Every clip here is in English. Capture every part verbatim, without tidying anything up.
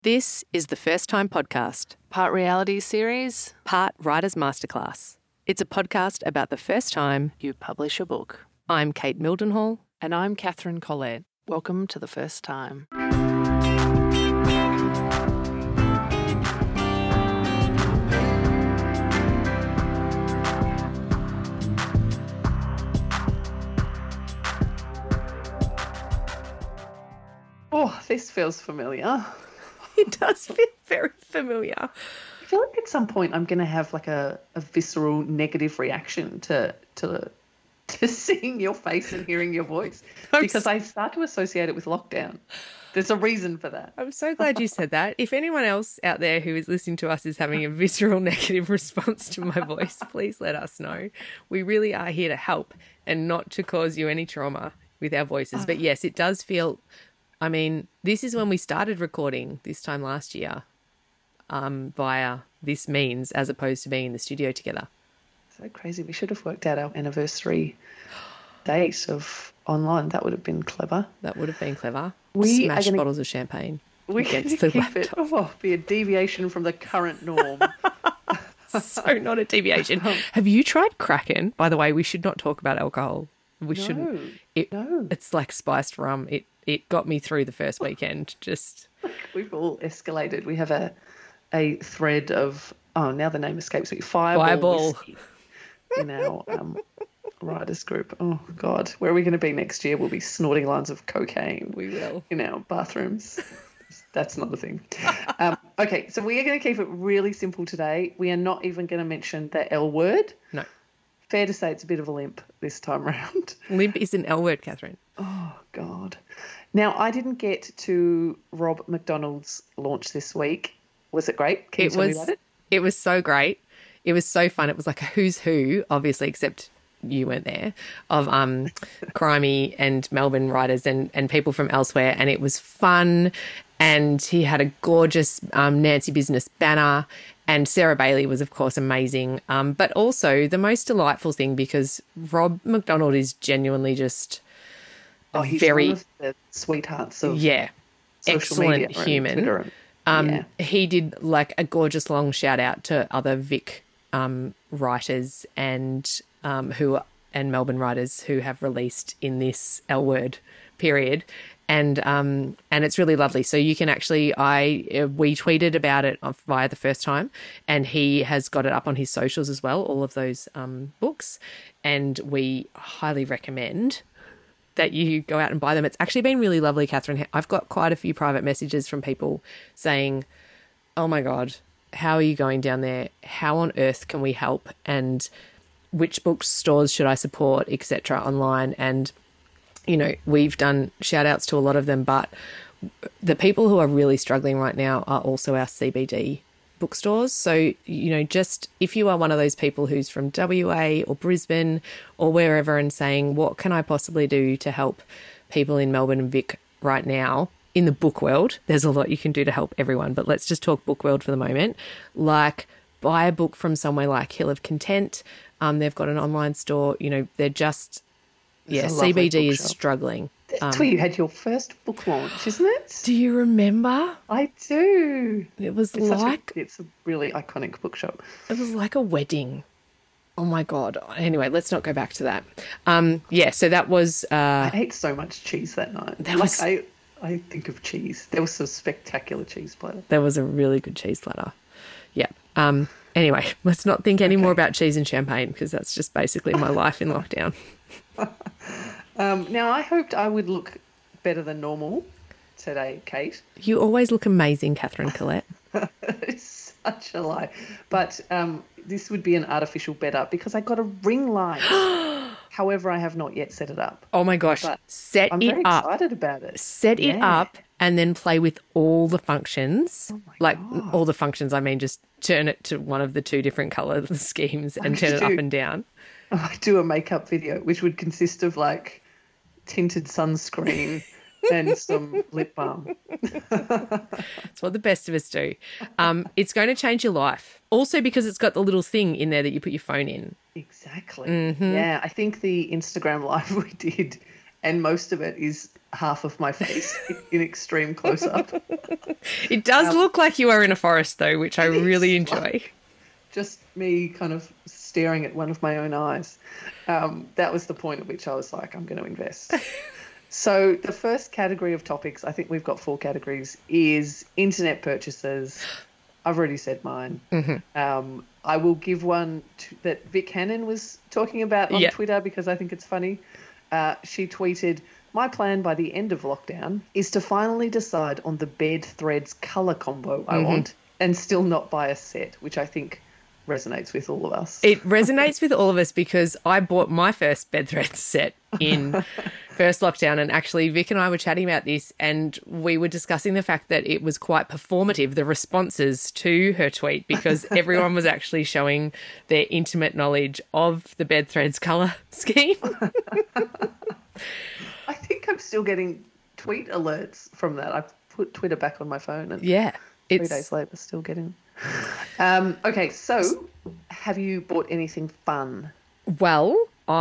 This is the First Time Podcast. Part reality series. Part Writer's Masterclass. It's a podcast about the first time you publish a book. I'm Kate Mildenhall. And I'm Catherine Collette. Welcome to the First Time. Oh, this feels familiar. It does feel very familiar. I feel like at some point I'm going to have like a, a visceral negative reaction to to to seeing your face and hearing your voice because I start to associate it with lockdown. There's a reason for that. I'm so glad you said that. If anyone else out there who is listening to us is having a visceral negative response to my voice, please let us know. We really are here to help and not to cause you any trauma with our voices. But yes, it does feel... I mean, this is when we started recording this time last year um, via this means as opposed to being in the studio together. So crazy. We should have worked out our anniversary date of online. That would have been clever. That would have been clever. We Smash gonna, bottles of champagne we against can the keep laptop. It, oh, be a deviation from the current norm. So not a deviation. Have you tried Kraken? By the way, we should not talk about alcohol. We no, shouldn't. It, no. It's like spiced rum. It it got me through the first weekend. Just We've all escalated. We have a a thread of, oh, now the name escapes me, Fireball, Fireball. whiskey in our um, writers group. Oh, God. Where are we going to be next year? We'll be snorting lines of cocaine. We will. In our bathrooms. That's not a thing. Um, okay, so we are going to keep it really simple today. We are not even going to mention the L word. No. Fair to say it's a bit of a limp this time around. Limp is an L word, Catherine. Oh, God. Now, I didn't get to Rob McDonald's launch this week. Was it great? Can you It tell was, me about it? It was so great. It was so fun. It was like a who's who, obviously, except you weren't there, of um, crimey and Melbourne writers and, and people from elsewhere. And it was fun. And he had a gorgeous um, Nancy Business banner. And Sarah Bailey was, of course, amazing. Um, but also the most delightful thing, because Rob McDonald is genuinely just Oh, he's very, one of the sweethearts of yeah, social excellent media human. and Twitter and, Um, yeah. He did like a gorgeous long shout out to other Vic um, writers and um, who and Melbourne writers who have released in this L word period. And um, and it's really lovely. So you can actually, I uh, we tweeted about it via the First Time, and he has got it up on his socials as well, all of those um, books. And we highly recommend that you go out and buy them. It's actually been really lovely, Catherine. I've got quite a few private messages from people saying, oh my God, how are you going down there? How on earth can we help? And which bookstores should I support, et cetera, online? And you know, we've done shout outs to a lot of them, but the people who are really struggling right now are also our C B D bookstores. So, you know, just if you are one of those people who's from W A or Brisbane or wherever and saying, what can I possibly do to help people in Melbourne and Vic right now in the book world? There's a lot you can do to help everyone, but let's just talk book world for the moment. Like buy a book from somewhere like Hill of Content. Um, they've got an online store. You know, they're just... Yeah, C B D is struggling. That's um, where you had your first book launch, isn't it? Do you remember? I do. It was it's like... A, it's a really iconic bookshop. It was like a wedding. Oh, my God. Anyway, let's not go back to that. Um, yeah, so that was... Uh, I ate so much cheese that night. That like was... I, I think of cheese. There was some spectacular cheese platter. There was a really good cheese platter. Yeah. Um, anyway, let's not think any okay. more about cheese and champagne, because that's just basically my life in lockdown. um, now, I hoped I would look better than normal today, Kate. You always look amazing, Catherine Collette. It's such a lie. But um, this would be an artificial better because I got a ring light. However, I have not yet set it up. Oh, my gosh. But set I'm it very up. excited about it. Set it yeah. up and then play with all the functions. Oh my like God. all the functions, I mean, just turn it to one of the two different colour schemes and turn it up and down. I do a makeup video, which would consist of like tinted sunscreen and some lip balm. It's what the best of us do. Um, it's going to change your life. Also because it's got the little thing in there that you put your phone in. Exactly. Mm-hmm. Yeah, I think the Instagram live we did, and most of it is half of my face in extreme close-up. It does Um, look like you are in a forest, though, which I it is really like- enjoy. Just me kind of staring at one of my own eyes. Um, that was the point at which I was like, I'm going to invest. So the first category of topics, I think we've got four categories, is internet purchases. I've already said mine. Mm-hmm. Um, I will give one to, that Vic Hannon was talking about on Yeah. Twitter because I think it's funny. Uh, she tweeted, "My plan by the end of lockdown is to finally decide on the bed threads colour combo I Mhm. want and still not buy a set," which I think resonates with all of us. It resonates with all of us because I bought my first bed thread set in first lockdown, and actually Vic and I were chatting about this, and we were discussing the fact that it was quite performative, the responses to her tweet, because everyone was actually showing their intimate knowledge of the bed threads colour scheme. I think I'm still getting tweet alerts from that. I've put Twitter back on my phone and Yeah. three It's, days later still getting... Um, okay, so have you bought anything fun? well,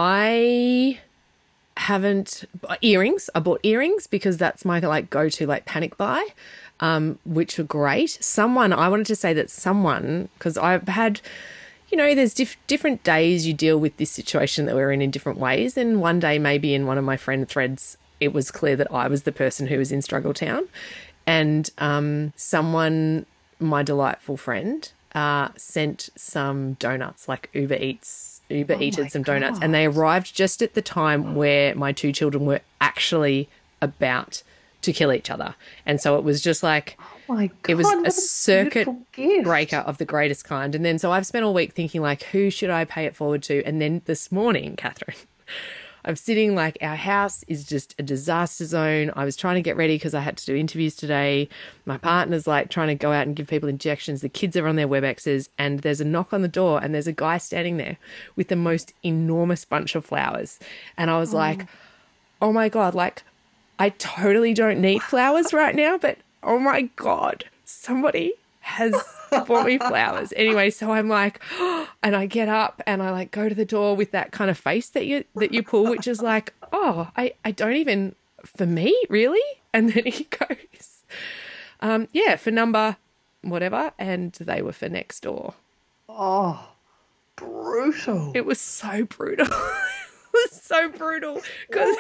I haven't earrings. I bought earrings because that's my like go-to like panic buy, um, which were great. Someone I wanted to say that someone because I've had, you know, there's diff- different days you deal with this situation that we're in in different ways. And one day, maybe in one of my friend threads, it was clear that I was the person who was in Struggle Town, and um, someone, my delightful friend, uh, sent some donuts, like Uber Eats. Uber Oh Eated my some donuts, God. and they arrived just at the time where my two children were actually about to kill each other. And so it was just like, Oh my God, it was what a circuit beautiful gift. breaker of the greatest kind. And then so I've spent all week thinking, like, who should I pay it forward to? And then this morning, Catherine, I'm sitting like, our house is just a disaster zone. I was trying to get ready because I had to do interviews today. My partner's like trying to go out and give people injections. The kids are on their WebExes, and there's a knock on the door, and there's a guy standing there with the most enormous bunch of flowers. And I was like, oh my God, like, I totally don't need flowers right now, but oh my God, somebody has bought me flowers. Anyway, so I'm like, and I get up and I like go to the door with that kind of face that you that you pull, which is like, oh, I, I don't even, for me, really? And then he goes, um, yeah, for number whatever, and they were for next door. Oh, brutal. It was so brutal. It was so brutal because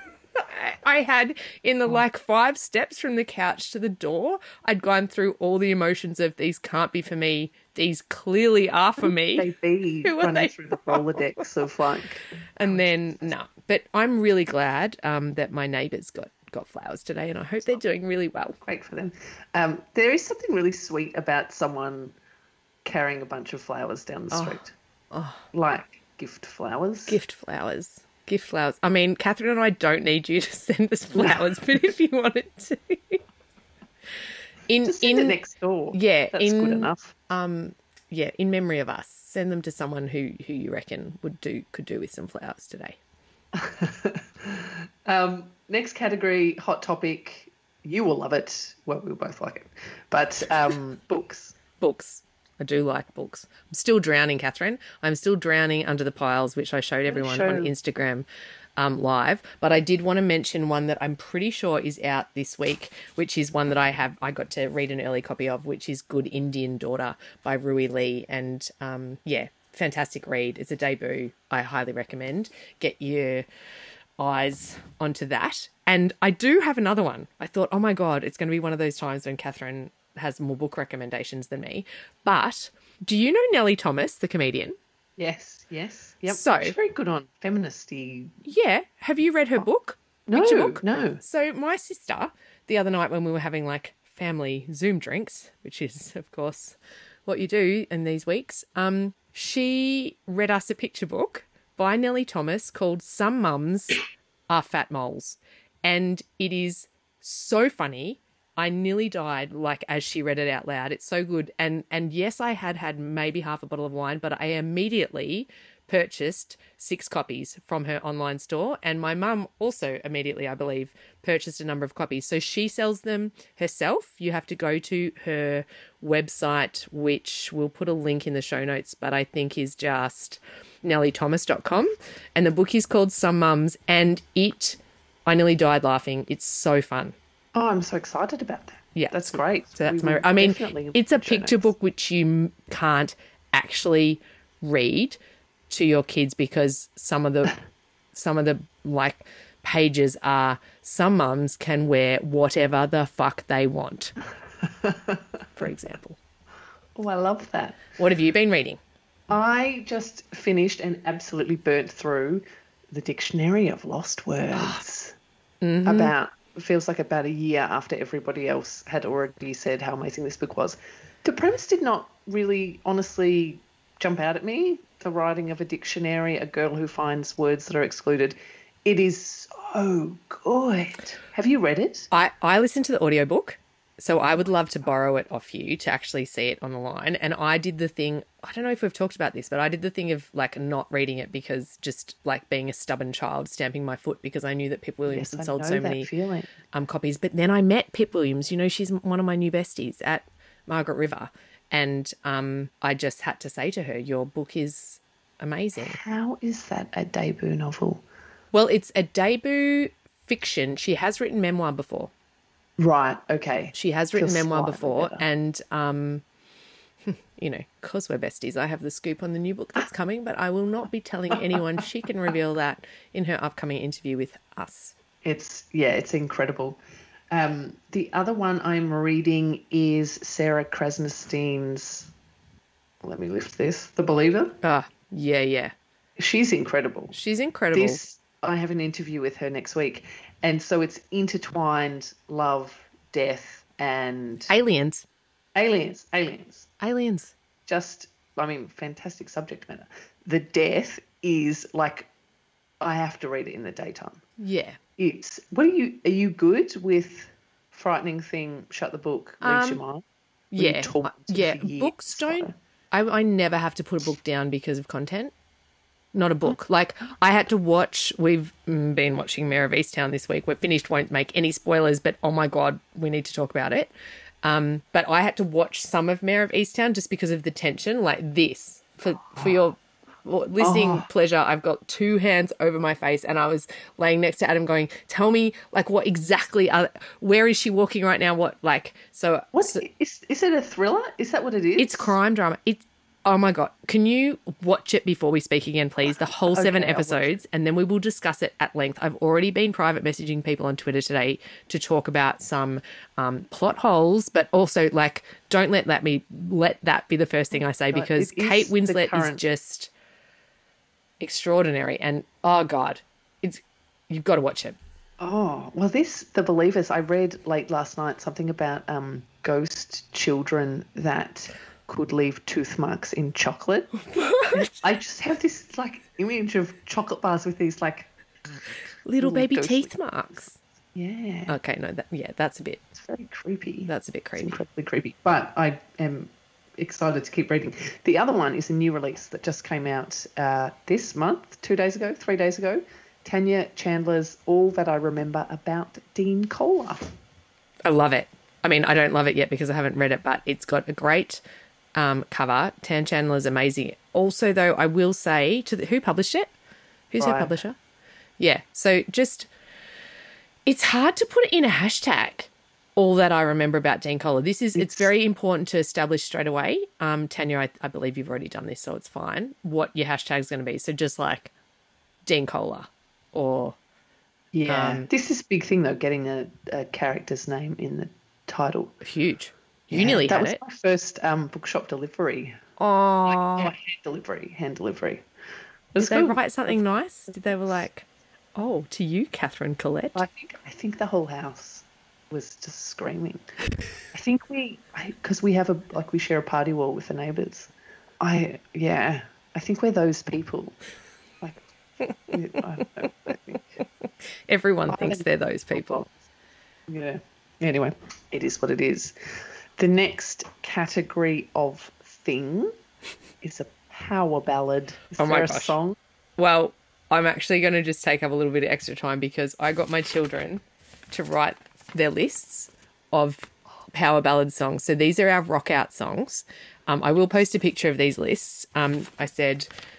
I had, in the like five steps from the couch to the door, I'd gone through all the emotions of these can't be for me. These clearly are for me. They be Who are running they through the Rolodex of like... And then, no. But I'm really glad um, that my neighbours got, got flowers today, and I hope they're doing really well. Great for them. Um, there is something really sweet about someone carrying a bunch of flowers down the street. oh. Like gift flowers. Gift flowers. Gift flowers. I mean, Catherine and I don't need you to send us flowers, but if you wanted to. In, Just send in, it next door. yeah, That's in- good enough. Um, yeah, in memory of us, send them to someone who, who you reckon would do could do with some flowers today. Um, next category, hot topic. You will love it. Well, we'll both like it. But um, books. Books. I do like books. I'm still drowning, Catherine. I'm still drowning under the piles, which I showed everyone show- on Instagram um, live. But I did want to mention one that I'm pretty sure is out this week, which is one that I have. I got to read an early copy of, which is Good Indian Daughter by Rui Lee. And um, yeah, fantastic read. It's a debut. I highly recommend. Get your eyes onto that. And I do have another one. I thought, oh my God, it's going to be one of those times when Catherine has more book recommendations than me. But do you know Nellie Thomas, the comedian? Yes, yes. Yep. So- She's very good on feministy. Yeah. Have you read her book? No, Picture book? no. So my sister, the other night when we were having like family Zoom drinks, which is, of course, what you do in these weeks, um, she read us a picture book by Nellie Thomas called Some Mums Are Fat Moles. And it is so funny. I nearly died, like, as she read it out loud. It's so good. And and yes, I had had maybe half a bottle of wine, but I immediately purchased six copies from her online store. And my mum also immediately, I believe, purchased a number of copies. So she sells them herself. You have to go to her website, which we'll put a link in the show notes, but I think is just nellie thomas dot com. And the book is called Some Mums, and it I nearly died laughing. It's so fun. Oh, I'm so excited about that. Yeah. That's great. So that's We my. will I mean, definitely it's a show picture notes. book which you m- can't actually read to your kids because some of the some of the like pages are some mums can wear whatever the fuck they want. For example. Oh, I love that. What have you been reading? I just finished and absolutely burnt through the Dictionary of Lost Words. Mm-hmm. About, feels like about a year after everybody else had already said how amazing this book was. The premise did not really honestly jump out at me. The writing of a dictionary, a girl who finds words that are excluded. It is so good. Have you read it? I, I listened to the audiobook, so I would love to borrow it off you to actually see it on the line. And I did the thing, I don't know if we've talked about this, but I did the thing of like not reading it because just like being a stubborn child, stamping my foot because I knew that Pip Williams Yes, had I sold know so that many feeling. um, copies. But then I met Pip Williams, you know, she's one of my new besties at Margaret River. And um, I just had to say to her, your book is amazing. How is that a debut novel? Well, it's a debut fiction. She has written memoir before. Right, okay. She has written Feels memoir slightly before. better. And, um, you know, because we're besties, I have the scoop on the new book that's coming, but I will not be telling anyone. She can reveal that in her upcoming interview with us. It's, yeah, it's incredible. Um, the other one I'm reading is Sarah Krasnostein. Let me lift this. The Believer. Ah, yeah, yeah. She's incredible. She's incredible. This, I have an interview with her next week. And so it's intertwined love, death, and Aliens. aliens. Aliens. Aliens. Just, I mean, fantastic subject matter. The death is like, I have to read it in the daytime. Yeah. It's, what are you, are you good with frightening thing, shut the book, leaves Um, your mind? Yeah. tormented Yeah. for years, Books don't, so- I, I never have to put a book down because of content. Not a book. Like, I had to watch, we've mm, been watching Mayor of Easttown this week. We're finished, won't make any spoilers, but oh my God, we need to talk about it. Um, but I had to watch some of Mayor of Easttown just because of the tension, like this. For, for your listening Oh. pleasure, I've got two hands over my face and I was laying next to Adam going, tell me, like, what exactly, are, where is she walking right now? What, like, so. What's, so, is, is it a thriller? Is that what it is? it's crime drama. It's, oh my God. Can you watch it before we speak again, please? The whole seven Okay, I'll watch episodes, and then we will discuss it at length. I've already been private messaging people on Twitter today to talk about some um, plot holes, but also, like, don't let that me let that be the first thing I say, No, because it is Kate the Winslet current- is just extraordinary. And oh God, it's you've got to watch it. Oh, well, this, The Believers, I read late last night something about um, ghost children that could leave tooth marks in chocolate. I just have this, like, image of chocolate bars with these, like, Little Ooh, baby ghostly. teeth marks. yeah, Okay, no, that, yeah, that's a bit. it's very creepy. That's a bit It's creepy. incredibly creepy. But I am excited to keep reading. The other one is a new release that just came out uh, this month, two days ago, three days ago. Tanya Chandler's All That I Remember About Dean Kohler. I love it. I mean, I don't love it yet because I haven't read it, but it's got a great um, cover. Tan Chandler's amazing. Also, though, I will say to the, who published it? Who's her Right. publisher? Yeah. So just, it's hard to put it in a hashtag. All that I remember about Dean Kohler. This is, it's, It's- very important to establish straight away. Um, Tanya, I, I believe you've already done this, so it's fine. What your hashtag's going to be. So just like Dean Kohler or Yeah. Um, this is a big thing, though, getting a, a character's name in the title. huge. You Yeah, nearly that had was it. my first um, bookshop delivery. Oh, Oh, hand delivery, hand delivery. It was did they cool. write something nice? Did they were like, oh, to you, Catherine Collette? I think I think the whole house was just screaming. I think we, because we have a like we share a party wall with the neighbours. I yeah, I think we're those people. Like, I don't know. I think, Everyone I thinks don't- they're those people. yeah. Anyway, it is what it is. The next category of thing is a power ballad. Is Oh my there a gosh. song? Well, I'm actually going to just take up a little bit of extra time because I got my children to write their lists of power ballad songs. So these are our rock out songs. Um, I will post a picture of these lists. Um, I said,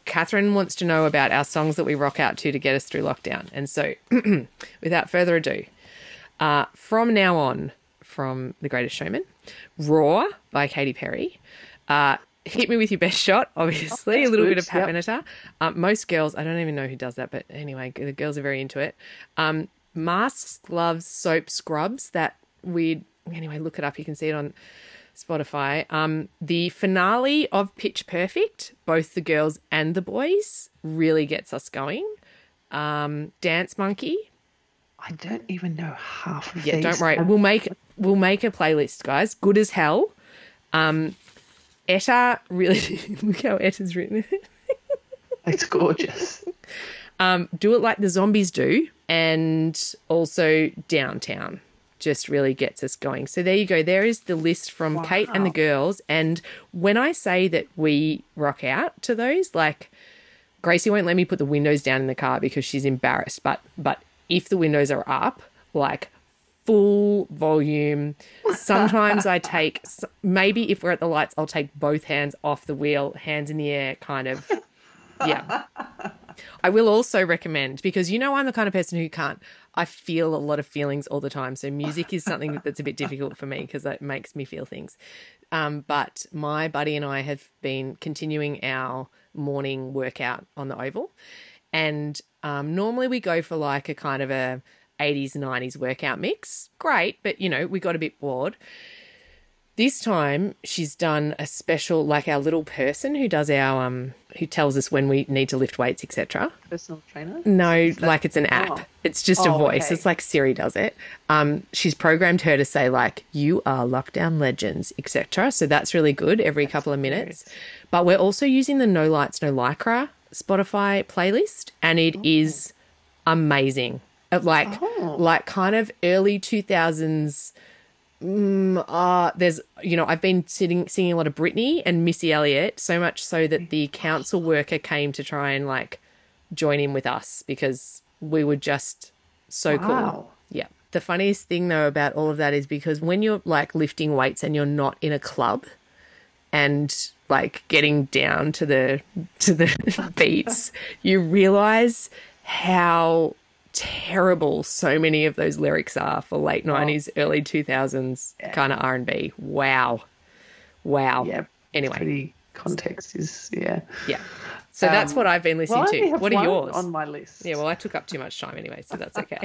Catherine wants to know about our songs that we rock out to to get us through lockdown. And so, without further ado, uh, from now on, from The Greatest Showman, Raw by Katy Perry, uh, Hit Me With Your Best Shot, obviously, oh, a little good. bit of Pat Yep. Benatar. Um, most girls, I don't even know who does that, but anyway, the girls are very into it. Um, masks, gloves, soap, scrubs, that weird, anyway, look it up, you can see it on Spotify. Um, the finale of Pitch Perfect, both the girls and the boys, really gets us going. Um, Dance Monkey. I don't even know half of Yeah, these. don't worry. Um, We'll make we'll make a playlist, guys. Good as hell. Um, Etta, really, look how Etta's written it. It's gorgeous. Um, Do It Like the Zombies Do, and also Downtown just really gets us going. So there you go. There is the list from Wow. Kate and the girls. And when I say that we rock out to those, like Gracie won't let me put the windows down in the car because she's embarrassed. But but if the windows are up, like full volume. Sometimes I take, maybe if we're at the lights, I'll take both hands off the wheel, hands in the air, kind of. Yeah. I will also recommend, because you know I'm the kind of person who can't, I feel a lot of feelings all the time. So music is something that's a bit difficult for me because it makes me feel things. Um, but my buddy and I have been continuing our morning workout on the Oval. And um, normally we go for like a kind of a eighties, nineties workout mix. Great, but, you know, we got a bit bored. This time she's done a special, like our little person who does our, um, who tells us when we need to lift weights, et cetera. Personal trainer? No, like it's an app. Oh. It's just Oh, a voice. okay. It's like Siri does it. Um, she's programmed her to say like, you are lockdown legends, et cetera. So that's really good every couple of minutes. But we're also using the No Lights, No Lycra Spotify playlist, and it is amazing. It like, Oh. like kind of early two thousands. Mm, uh, there's, you know, I've been sitting singing a lot of Britney and Missy Elliott, so much so that the council worker came to try and like join in with us because we were just so cool. Wow. Yeah. The funniest thing though about all of that is because when you're like lifting weights and you're not in a club and like getting down to the to the beats, you realize how terrible so many of those lyrics are for late nineties, early two thousands kind of R and B. Wow. Wow. Yeah. Anyway. Pretty context is, yeah. Yeah. So that's Um, what I've been listening Well, I only to. have What are one yours? on my list? Yeah, well, I took up too much time anyway, so that's okay.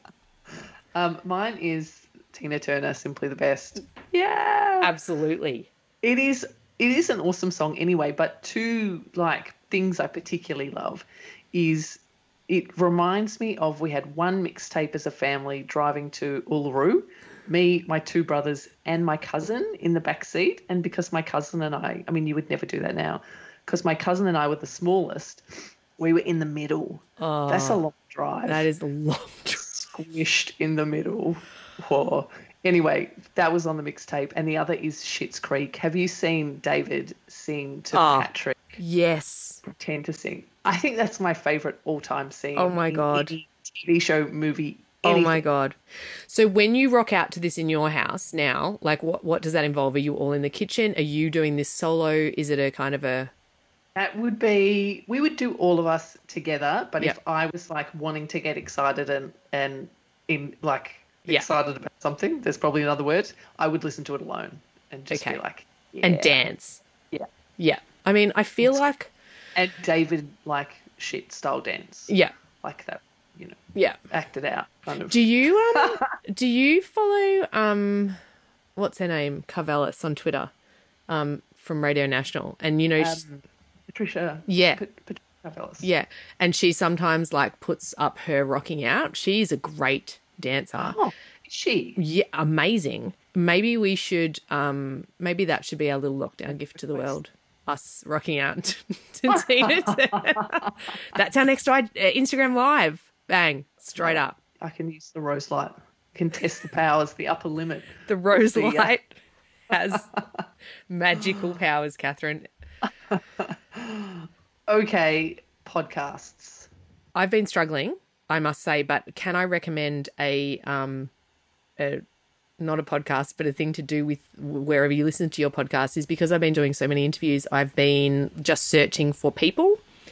Um, mine is Tina Turner, Simply the Best. Yeah. Absolutely. It is it is an awesome song anyway, but two like things I particularly love is it reminds me of, we had one mixtape as a family driving to Uluru, me, my two brothers and my cousin in the back seat. And because my cousin and I, I mean, you would never do that now, because my cousin and I were the smallest, we were in the middle. Oh, That's a long drive. that is a long drive. Squished in the middle. Whoa. Anyway, that was on the mixtape. And the other is Schitt's Creek. Have you seen David sing to Oh. Patrick Yes. pretend to sing? I think that's my favourite all-time scene. Oh, my in God. any T V show, movie, Oh anything. my God. So when you rock out to this in your house now, like what, what does that involve? Are you all in the kitchen? Are you doing this solo? Is it a kind of a... That would be, we would do all of us together, but Yep. if I was like wanting to get excited and, and in like Yeah. excited about something, there's probably another word, I would listen to it alone and just Okay. be like, And yeah. dance. Yeah. Yeah. I mean, I feel like... And David like shit style dance. Yeah. Like that, you know, Yeah. acted out kind of. Do you um do you follow um what's her name? Carvelis on Twitter, um, from Radio National. And you know she's- um, Patricia. Yeah. Pat- Patricia Fellas. yeah. And she sometimes like puts up her rocking out. She's a great dancer. Oh, is she? Yeah, amazing. Maybe we should um maybe that should be our little lockdown gift to the world. Us rocking out to Tina Turner. That's our next I- uh, Instagram live. Bang, straight up. I can use the rose light. Can test the powers, the upper limit. The rose The, uh, light has magical powers, Catherine. Okay, podcasts. I've been struggling, I must say, but can I recommend a um a not a podcast, but a thing to do with wherever you listen to your podcast is because I've been doing so many interviews, I've been just searching for people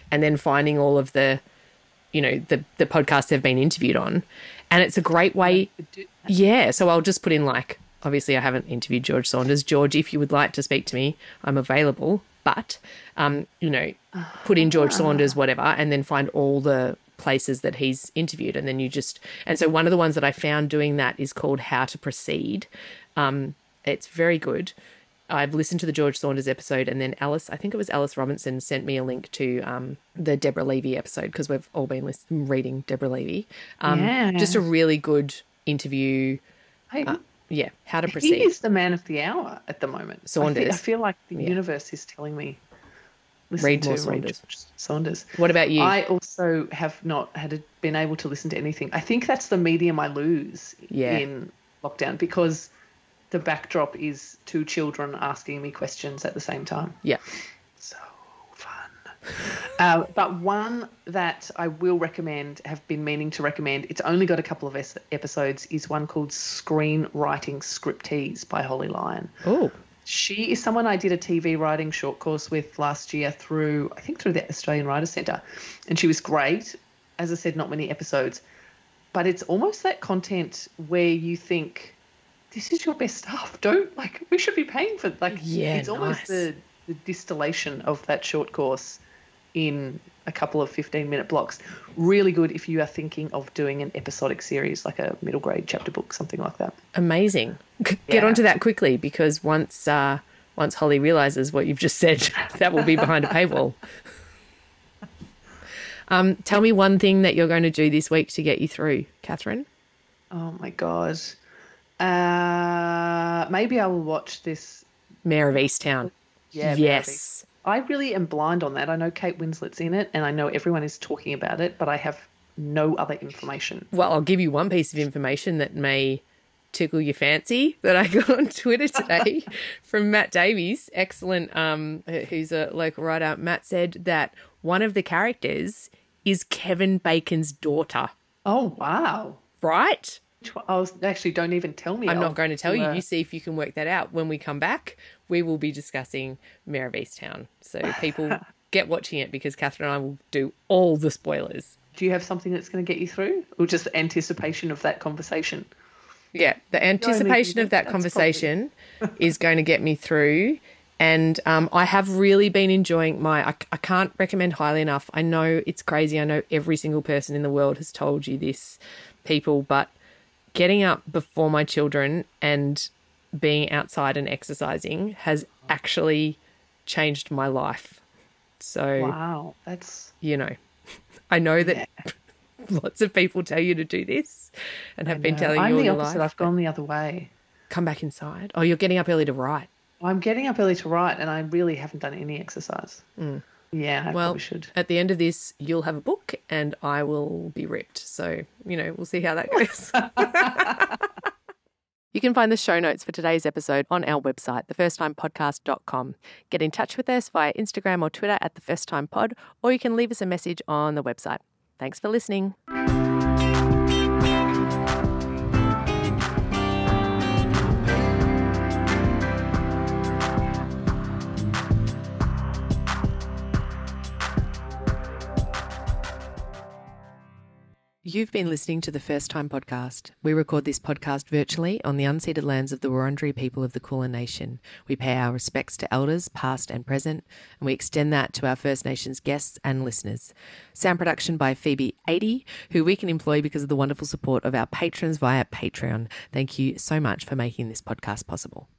and then finding all of the, you know, the, the podcasts they've been interviewed on. And it's a great way. Yeah. So I'll just put in like, obviously I haven't interviewed George Saunders. George, if you would like to speak to me, I'm available. But, um, you know, put in George Saunders, whatever, and then find all the places that he's interviewed. And then you just, and so one of the ones that I found doing that is called How to Proceed. Um, it's very good. I've listened to the George Saunders episode, and then Alice, I think it was Alice Robinson, sent me a link to um, the Deborah Levy episode, because we've all been listen- reading Deborah Levy. Um, yeah. Just a really good interview. Hey, uh, yeah, How to Proceed. He is the man of the hour at the moment. Saunders. I feel, I feel like the Yeah. universe is telling me, listen Read to more Read Saunders. George Saunders. What about you? I also have not had a, been able to listen to anything. I think that's the medium I lose Yeah. in lockdown, because the backdrop is two children asking me questions at the same time. Yeah. So fun. uh, but one that I will recommend, have been meaning to recommend, it's only got a couple of es- episodes, is one called Screenwriting Scriptease by Holly Lyon. Oh. She is someone I did a T V writing short course with last year through, I think through the Australian Writers Centre. And she was great. As I said, not many episodes. But it's almost that content where you think, this is your best stuff. Don't, like, we should be paying for, like, Yeah, it's almost nice. the, the distillation of that short course in a couple of fifteen-minute blocks. Really good if you are thinking of doing an episodic series, like a middle grade chapter book, something like that. Amazing. Get Yeah. onto that quickly, because once uh, once Holly realises what you've just said, that will be behind a paywall. Um, tell me one thing that you're going to do this week to get you through, Catherine. Oh, my God. Uh, maybe I will watch this. Mayor of Easttown. Yeah, Yes. I really am blind on that. I know Kate Winslet's in it, and I know everyone is talking about it, but I have no other information. Well, I'll give you one piece of information that may tickle your fancy that I got on Twitter today from Matt Davies, excellent, um, who's a local writer. Matt said that one of the characters is Kevin Bacon's daughter. Oh, wow. Right? Which one? I was actually, don't even tell me. I'm I'll not going to tell do you. a- You see if you can work that out. When we come back, we will be discussing Mayor of Easttown. So people get watching it, because Catherine and I will do all the spoilers. Do you have something that's going to get you through, or just anticipation of that conversation? Yeah, the anticipation of that That's conversation is going to get me through. And um, I have really been enjoying my, I, I can't recommend highly enough. I know it's crazy. I know every single person in the world has told you this, people, but getting up before my children and being outside and exercising has actually changed my life. So, Wow, that's you know, I know that lots of people tell you to do this and have been no, telling I'm you all the your opposite. life. I've gone the other way. Come back inside. Oh, you're getting up early to write. I'm getting up early to write, and I really haven't done any exercise. Yeah, I Well, probably should. at the end of this, you'll have a book and I will be ripped. So, you know, we'll see how that goes. You can find the show notes for today's episode on our website, the first time podcast dot com. Get in touch with us via Instagram or Twitter at the first time pod, or you can leave us a message on the website. Thanks for listening. You've been listening to the First Time Podcast. We record this podcast virtually on the unceded lands of the Wurundjeri people of the Kulin Nation. We pay our respects to elders, past and present, and we extend that to our First Nations guests and listeners. Sound production by Phoebe eighty, who we can employ because of the wonderful support of our patrons via Patreon. Thank you so much for making this podcast possible.